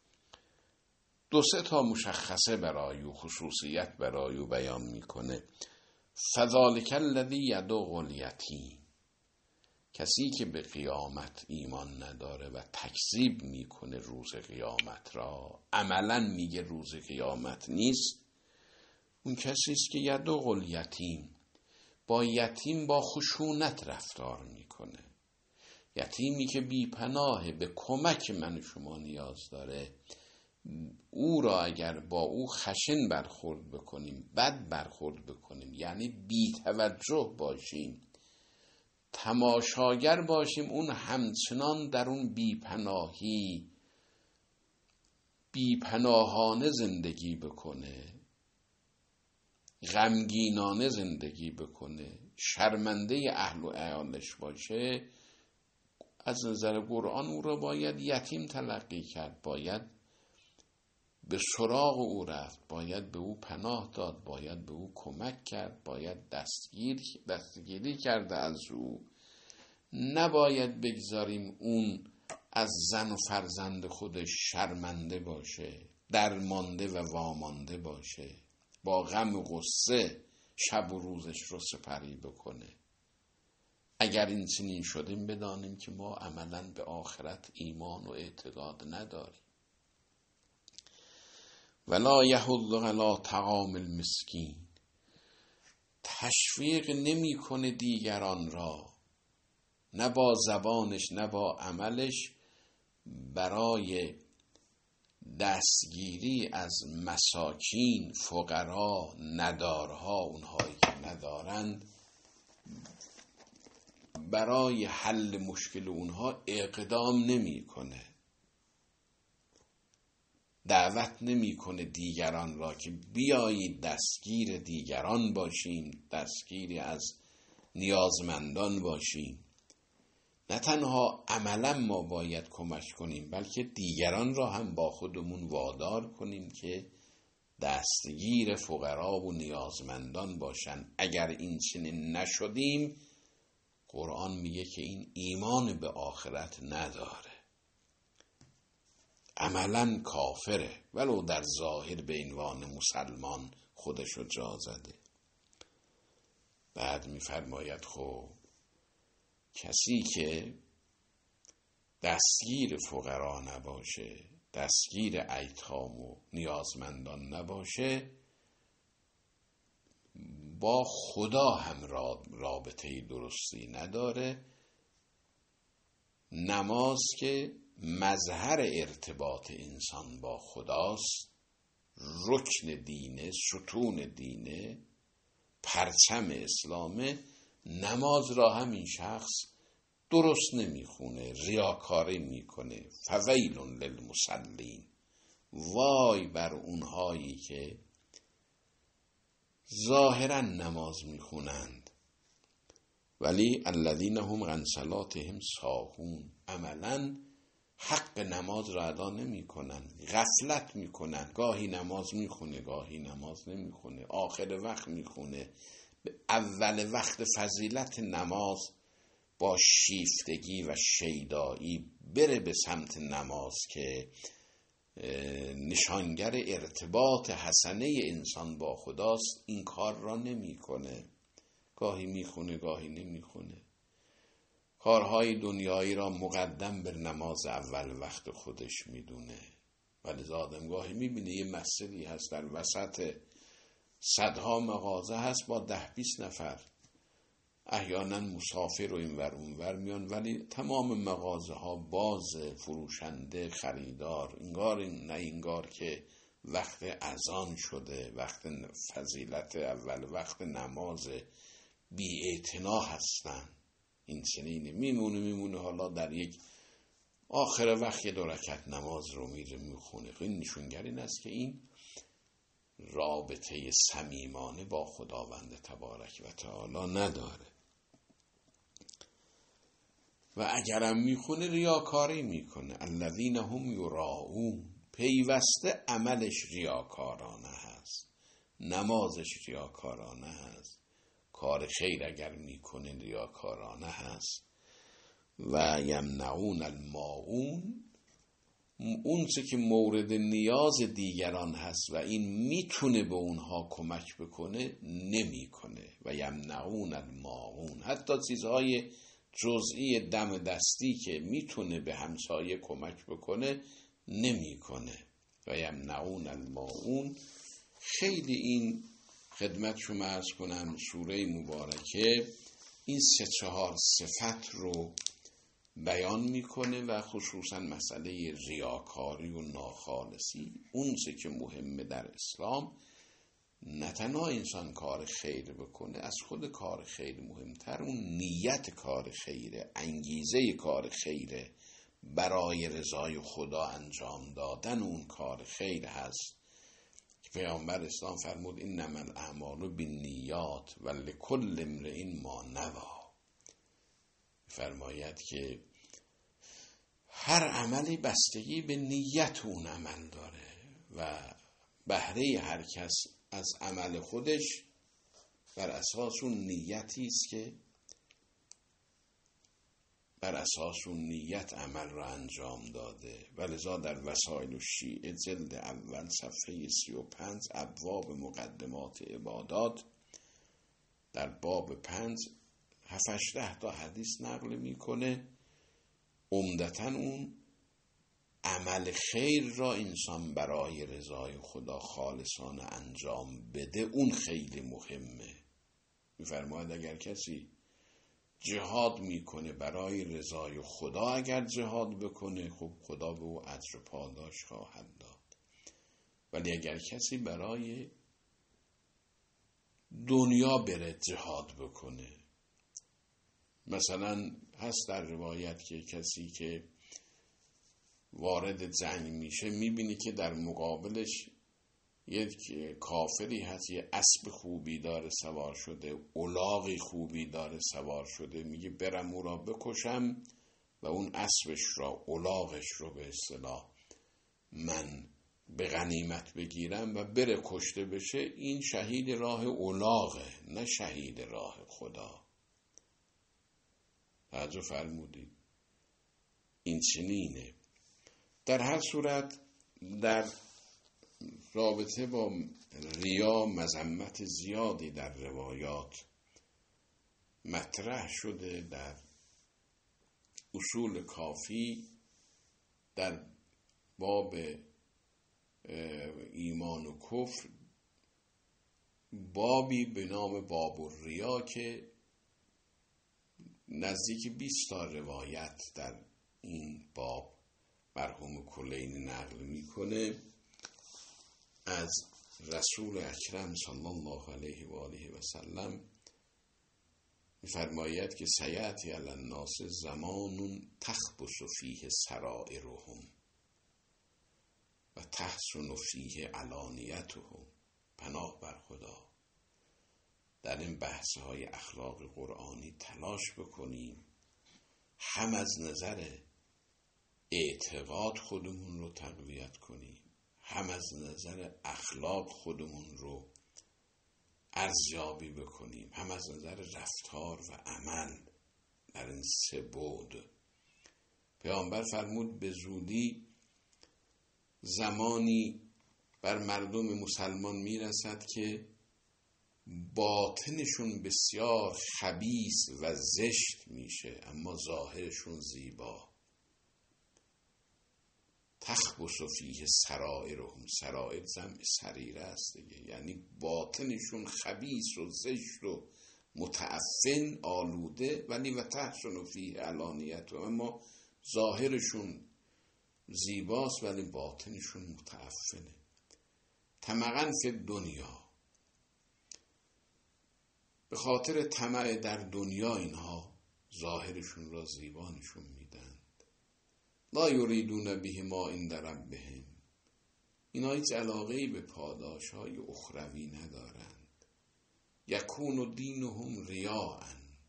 2-3 تا مشخصه برای و خصوصیت برای و بیان میکنه. فذالک الذی یدعو الیتیم، کسی که به قیامت ایمان نداره و تکذیب میکنه روز قیامت را، عملا میگه روز قیامت نیست، اون کسی است که یدعو الیتیم، با یتیم با خشونت رفتار میکنه. یتیمی که بی پناه به کمک من شما نیاز داره، او را اگر با او خشن برخورد بکنیم، بد برخورد بکنیم، یعنی بی توجه باشیم، تماشاگر باشیم، اون همچنان در اون بیپناهانه زندگی بکنه، غمگینانه زندگی بکنه، شرمنده اهل و عیالش باشه، از نظر قرآن او را باید یتیم تلقی کرد، باید به سراغ او رفت، باید به او پناه داد، باید به او کمک کرد، باید دستگیری کرده از او. نباید بگذاریم اون از زن و فرزند خودش شرمنده باشه، درمانده و وامانده باشه، با غم و غصه شب و روزش رو سپری بکنه. اگر این چنین شدیم بدانیم که ما عملاً به آخرت ایمان و اعتقاد نداریم. ولا یحض علی طعام المسکین، تشویق نمی‌کنه دیگران را، نه با زبانش نه با عملش، برای دستگیری از مساکین، فقرا، ندارها، اونهایی که ندارند، برای حل مشکل اونها اقدام نمی‌کنه، دعوت نمی‌کنه دیگران را که بیایید دستگیر دیگران باشیم، دستگیری از نیازمندان باشیم. نه تنها عملا ما باید کمک کنیم، بلکه دیگران را هم با خودمون وادار کنیم که دستگیر فقرا و نیازمندان باشن. اگر این چنین نشدیم، قرآن میگه که این ایمان به آخرت نداره، عملا کافره، ولو در ظاهر به عنوان مسلمان خودشو جا زده. بعد میفرماید خب کسی که دستگیر فقرا نباشه، دستگیر ایتام و نیازمندان نباشه، با خدا هم رابطه درستی نداره. نماز که مظهر ارتباط انسان با خداست، رکن دینه، ستون دینه، پرچم اسلامه، نماز را همین شخص درست نمیخونه، ریاکاری میکنه. فویل للمصلین، وای بر اونهایی که ظاهرا نماز میخونند ولی الذین هم عن صلاتهم ساهون، عملا حق نماز را ادا نمی کنن، غفلت می کنن. گاهی نماز می خونه، گاهی نماز نمی خونه، آخر وقت می خونه، اول وقت فضیلت نماز با شیفتگی و شیدایی بره به سمت نماز که نشانگر ارتباط حسنه انسان با خداست، این کار را نمی کنه. گاهی می خونه، گاهی نمی خونه. کارهای دنیایی را مقدم بر نماز اول وقت خودش میدونه. ولی آدم گاهی میبینه یه مسجدی هست در وسط صدها مغازه هست با 10-20 نفر، احیانا مسافر و اینور اونور میان، ولی تمام مغازه ها باز، فروشنده، خریدار، انگار که وقت اذان شده، وقت فضیلت اول وقت نماز، بی اعتنا هستن. این چنینه، میمونه حالا در یک آخر وقت 2 رکعت نماز رو میره میخونه. این نشونگر این است که این رابطه صمیمانه با خداوند تبارک و تعالی نداره. و اگرم میخونه ریاکاری میکنه. الذین هم یراؤون، پیوسته عملش ریاکارانه هست، نمازش ریاکارانه هست، کار خیر اگر میکنه ریاکارانه هست. و یمنعون الماعون، اون چه که مورد نیاز دیگران هست و این میتونه به اونها کمک بکنه نمیکنه. و یمنعون الماعون، حتی چیزهای جزئی دم دستی که میتونه به همسایه کمک بکنه نمیکنه. و یمنعون الماعون، خیلی این خدمت شما عرض کنم سوره مبارکه این 3-4 صفت رو بیان میکنه و خصوصا مسئله ریاکاری و ناخالصی، اون چه که مهمه در اسلام، نه تنها انسان کار خیر بکنه، از خود کار خیر مهمتر اون نیت کار خیره، انگیزه کار خیره، برای رضای خدا انجام دادن اون کار خیر هست. پیامبر اسلام فرمود انما الاعمال بالنیات و لکل امرئ ما نوی. فرماید که هر عملی بستگی به نیت اون عمل داره و بهره هر کس از عمل خودش بر اساس اون نیتی است که بر اساس اون نیت عمل را انجام داده. ولذا در وسائل الشیعه جلد اول صفحه 35 ابواب مقدمات عبادات در باب 5 7-8 تا حدیث نقل میکنه. عمدتاً اون عمل خیر را انسان برای رضای خدا خالصانه انجام بده، اون خیلی مهمه. میفرماید اگر کسی جهاد میکنه برای رضای خدا، اگر جهاد بکنه خب خدا به او اجر پاداش خواهد داد. ولی اگر کسی برای دنیا بره جهاد بکنه، مثلا هست در روایت که کسی که وارد جنگ میشه میبینی که در مقابلش یک کافری هست، یه اسب خوبی داره سوار شده، الاغی خوبی داره سوار شده، میگه برم او را بکشم و اون اسبش را، الاغش رو به اصطلاح من به غنیمت بگیرم و بره کشته بشه. این شهید راه الاغه، نه شهید راه خدا. توجه فرمودید؟ این چنینه. در هر صورت در رابطه با ریا مذمت زیادی در روایات مطرح شده. در اصول کافی در باب ایمان و کفر بابی به نام باب الریا که نزدیک 20 تا روایت در این باب مرحوم کلینی نقل میکنه از رسول اکرم صلی الله علیه و آله و سلم. میفرماید که سیأتی علی الناس زمان تخبث فیه سرائرهم و تحسن فیه علانیتهم. پناه بر خدا در این بحث های اخلاق قرآنی تلاش بکنیم، هم از نظر اعتقاد خودمون رو تقویت کنیم، هم از نظر اخلاق خودمون رو ارزیابی بکنیم، هم از نظر رفتار و عمل. در این سه بعد پیامبر فرمود به زودی زمانی بر مردم مسلمان میرسد که باطنشون بسیار خبیث و زشت میشه اما ظاهرشون زیبا. تخبث فیه سرائرهم، سرائر جمع سریره است دیگه، یعنی باطنشون خبیث و زشت و متعفن آلوده، ولی و تحسن فیه علانیت، اما ظاهرشون زیباست ولی باطنشون متعفنه. طمعاً فی دنیا، به خاطر طمع در دنیا اینها ظاهرشون را زیبا نشون میدن. لا یریدون به ما عند ربهم، اینا هیچ علاقه‌ای به پاداش‌های اخروی ندارند. یکون دینهم ریاء،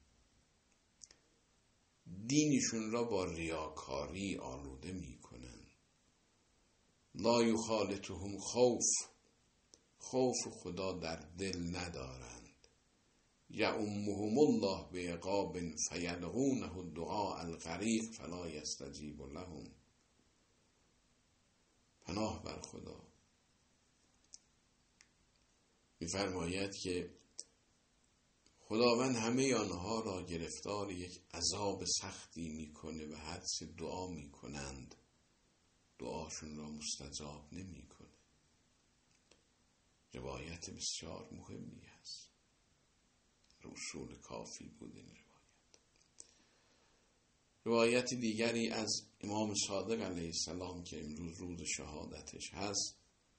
دینشون را با ریاکاری آلوده میکنن. لا یخالطهم خوف، خوف خدا در دل ندارند. یعمهم الله بعقاب فیدعونه الدعاء الغریق فلا یستجیب لهم. پناه بر خدا. می‌فرماید که خداوند همه آنها را گرفتار یک عذاب سختی میکنه و هر چه دعا میکنند دعاشون را مستجاب نمیکنه. روایت بسیار مهمی است، اصول کافی بود این روایت. روایت دیگری از امام صادق علیه السلام که امروز روز شهادتش هست،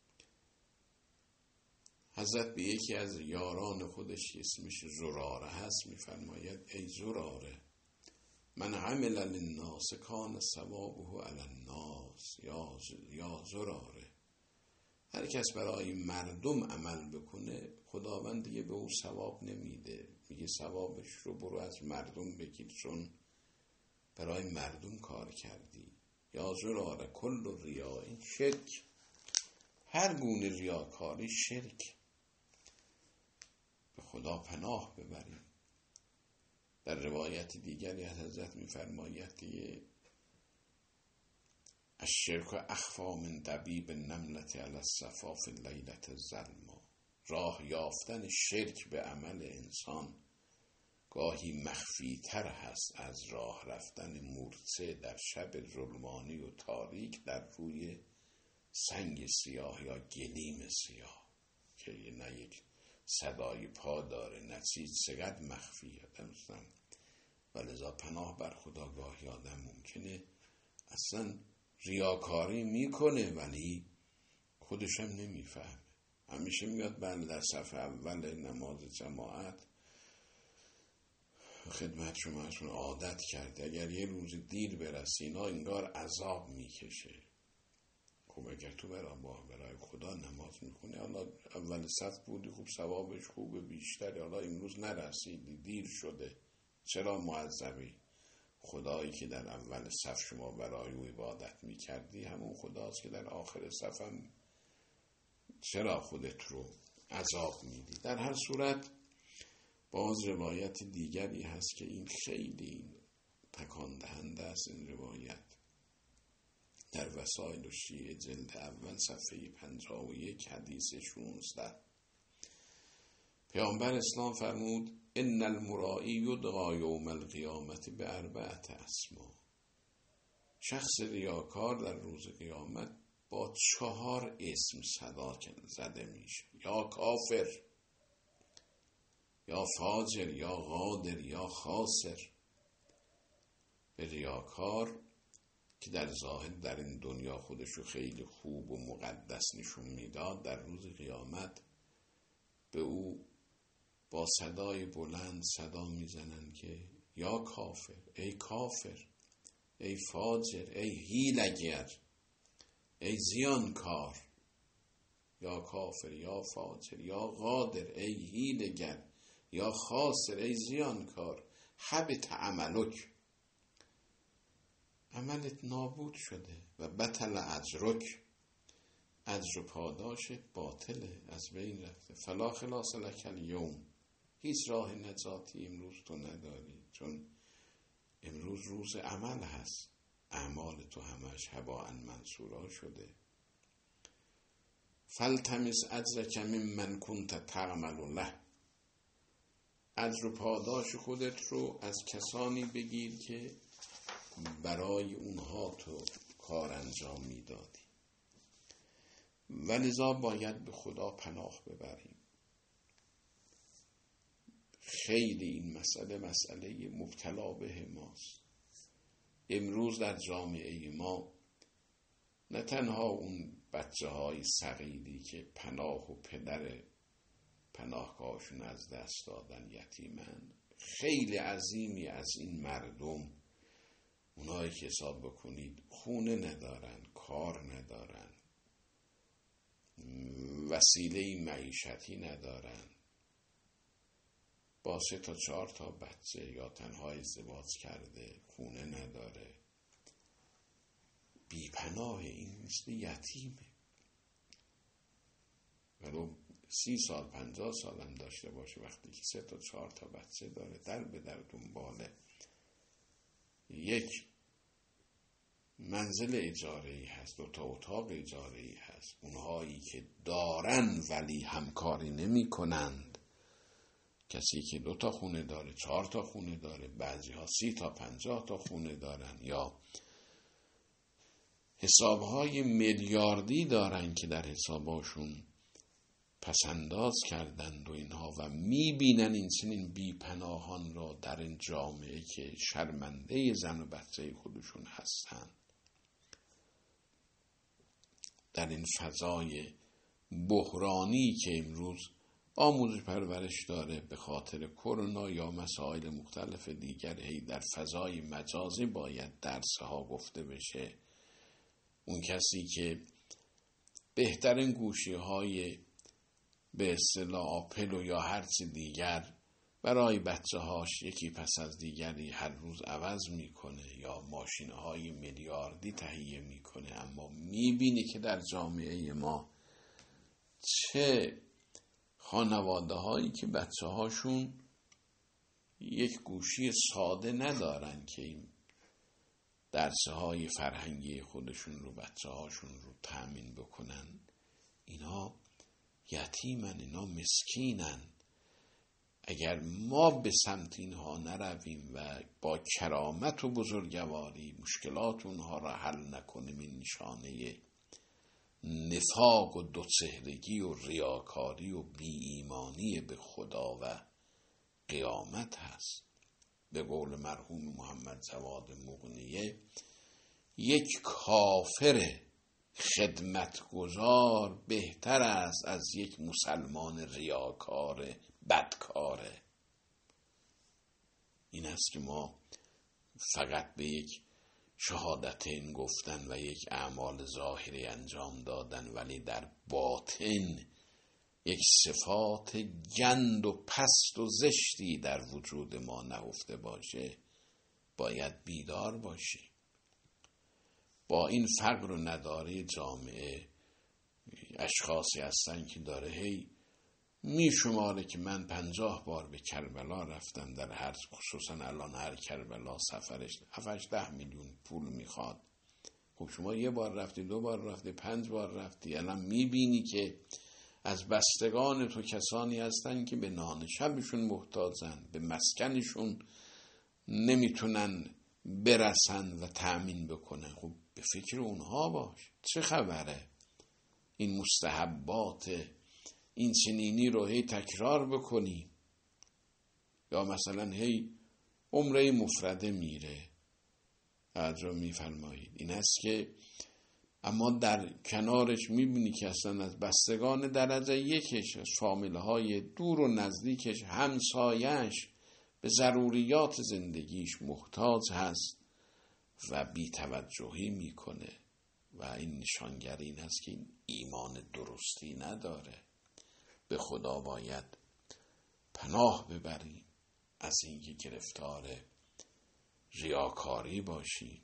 حضرت به یکی از یاران خودش که اسمش زراره هست میفرماید ای زراره، من عمل للناس کان ثوابه علی الناس. یا زراره، هر کس برای مردم عمل بکنه خداوند دیگه به او ثواب نمیده، میگه ثوابش رو برو از مردم بگیر چون برای مردم کار کردی. یا زراره کل ریاء شرک، هر گونه ریاکاری شرک. به خدا پناه ببریم. در روایت دیگری از حضرت میفرماید که الشرک اخفی من دبیب النملة علی الصفا فی اللیلة الظلماء. راه یافتن شرک به عمل انسان گاهی مخفی تر هست از راه رفتن مورچه در شب ظلمانی و تاریک در روی سنگ سیاه یا گلیم سیاه که نه یک صدای پا داره نه چیز، چقدر مخفیه دمستم. و لذا پناه بر خدا، گاهی آدم ممکنه اصلا ریاکاری میکنه ولی خودش هم نمیفهمه. همیشه میاد بله در صف اول نماز جماعت خدمت شما عادت کرده اگر یه روز دیر برسی اینا انگار عذاب میکشه. خب اگر تو برای خدا نماز میخونی، حالا اول صف بودی خوب ثوابش خوبه بیشتر، حالا امروز نرسیدی دیر شده، چرا معذبی؟ خدایی که در اول صف شما برای او عبادت میکردی همون خداست که در آخر صف هم چرا خودت رو عذاب میدی؟ در هر صورت باز روایت دیگری هست که این خیلی تکان دهنده است. این روایت در وسائل الشیعه جلد اول صفحه 51 حدیث 16 پیامبر اسلام فرمود ان المرائی یدعی یوم القیامت باربعة اسما. شخص ریاکار در روز قیامت با 4 اسم صدا زده میشه: یا کافر، یا فاجر، یا غادر، یا خاسر. به ریاکار که در ظاهر در این دنیا خودشو خیلی خوب و مقدس نشون میداد، در روز قیامت به او با صدای بلند صدا میزنن که یا کافر، ای کافر، ای فاجر، ای هیلگر، ای زیانکار. یا کافر، یا فاجر، یا غادر، ای هیلگر، یا خاسر، ای زیانکار. حبط عملک، عملت نابود شده. و بطل اجرک، اجر پاداشت باطله، از بین رفته. فلا خلاص لک الیوم، هیچ راه نجاتی امروز تو نداری، چون امروز روز عمل هست، اعمال تو همش هباء منثورا شده. فالتمس اجرک ممن کنت تعمل له، اجر و پاداش خودت رو از کسانی بگیر که برای اونها تو کار انجام میدادی. ولذا باید به خدا پناه ببریم. خیلی این مسئله مبتلا به ماست. امروز در جامعه ما نه تنها اون بچه های صغیری که پناه و پدر پناهگاهشون از دست دادن یتیمن، خیلی عظیمی از این مردم، اونایی که حساب بکنید خونه ندارن، کار ندارن، وسیله معیشتی ندارن، با 3 تا 4 تا بچه یا تنها ازدواج کرده، خونه نداره، بی پناه. این مثل یتیمه. ولو 30 سال 50 سال هم داشته باشه، وقتی که 3 تا 4 تا بچه داره، در به در دنباله یک منزل اجاره‌ای هست، 2 تا اتاق اجاره‌ای هست. اونهایی که دارن ولی همکاری نمی کنند، کسی که 2 تا خونه داره، 4 تا خونه داره، بعضی ها 30 تا 50 تا خونه دارن، یا حسابهای میلیاردی دارن که در حساباشون پسنداز کردند و اینها و میبینن این چنین بیپناهان را در این جامعه که شرمنده زن و بچه خودشون هستند، در این فضای بحرانی که امروز آموزش پرورش داره به خاطر کرونا یا مسائل مختلف دیگر، در فضای مجازی باید درس‌ها گفته بشه. اون کسی که بهترین گوشی‌های به اصطلاح آپل و یا هر چی دیگر برای بچه‌هاش یکی پس از دیگری هر روز عوض میکنه یا ماشین‌های میلیاردی تهیه میکنه، اما میبینی که در جامعه ما چه خانواده‌هایی که بچه‌هاشون یک گوشی ساده ندارن که این درس‌های فرهنگی خودشون رو بچه‌هاشون رو تأمین بکنن. اینا یتیمن، اینا مسکینن. اگر ما به سمت اینها نرویم و با کرامت و بزرگواری مشکلات اونها را حل نکنیم، این نشانه نفاق و دوچهرگی و ریاکاری و بی ایمانی به خدا و قیامت هست. به قول مرحوم محمد جواد مغنیه، یک کافر خدمتگزار بهتر است از یک مسلمان ریاکار بدکاره. این است که ما فقط به یک شهادتین گفتن و یک اعمال ظاهری انجام دادن ولی در باطن یک صفات گند و پست و زشتی در وجود ما نهفته باشه، باید بیدار باشی. با این فقر و نداری جامعه اشخاصی هستن که داره هی می شماره که من 50 بار به کربلا رفتم، در هر خصوصا الان هر کربلا سفرش 7-10 میلیون پول میخواد. خب شما یه بار رفتی، 2 بار رفتی، 5 بار رفتی، الان میبینی که از بستگان تو کسانی هستن که به نان شبشون محتاجن، به مسکنشون نمیتونن برسن و تأمین بکنن. خب به فکر اونها باش. چه خبره این مستحبات این چنینی رو هی تکرار بکنی؟ یا مثلا هی عمره مفرده میره، توجه میفرمایید. این است که اما در کنارش میبینی که اصلا از بستگان درجه یکش، از فامیله های دور و نزدیکش، همسایش به ضروریات زندگیش محتاج هست و بی‌توجهی میکنه و این نشانگری این هست که این ایمان درستی نداره. به خدا باید پناه ببریم از اینکه گرفتار ریاکاری باشیم.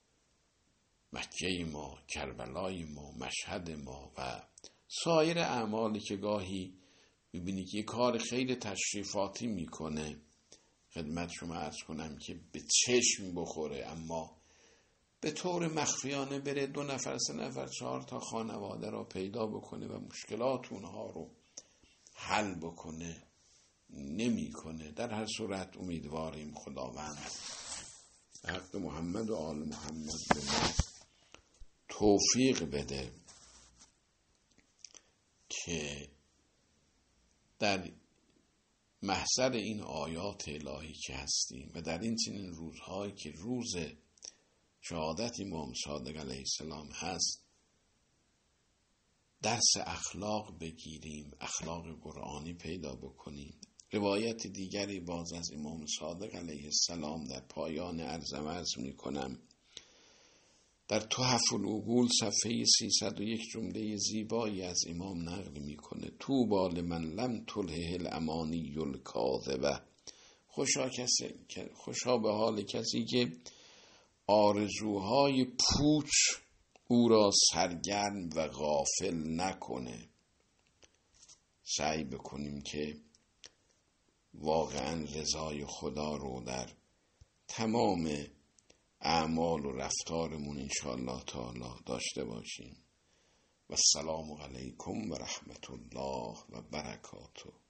مکه ما، کربلای ما، مشهد ما و سایر اعمالی که گاهی میبینی که یه کار خیلی تشریفاتی میکنه، خدمت شما عرض کنم که به چشم بخوره اما به طور مخفیانه بره 2 نفر 3 نفر 4 تا خانواده را پیدا بکنه و مشکلات اونها رو حل بکنه، نمیکنه. در هر صورت امیدواریم خداوند حق محمد و آل محمد به ما توفیق بده که در محضر این آیات الهی که هستیم و در این چنین روزهایی که روز شهادت امام صادق علیه السلام هست، درس اخلاق بگیریم، اخلاق قرآنی پیدا بکنیم. روایت دیگری باز از امام صادق علیه السلام در پایان عرض میکنم، در تحف العقول صفحه 301 جمله زیبایی از امام نقل میکنه: طوبی لمن لم تلهه الامانی الکاذبه. خوشا به حال کسی که آرزوهای پوچ او را سرگرم و غافل نکنه. سعی بکنیم که واقعا رضای خدا رو در تمام اعمال و رفتارمون انشاءالله تعالی داشته باشیم. و السلام علیکم و رحمت الله و برکاته.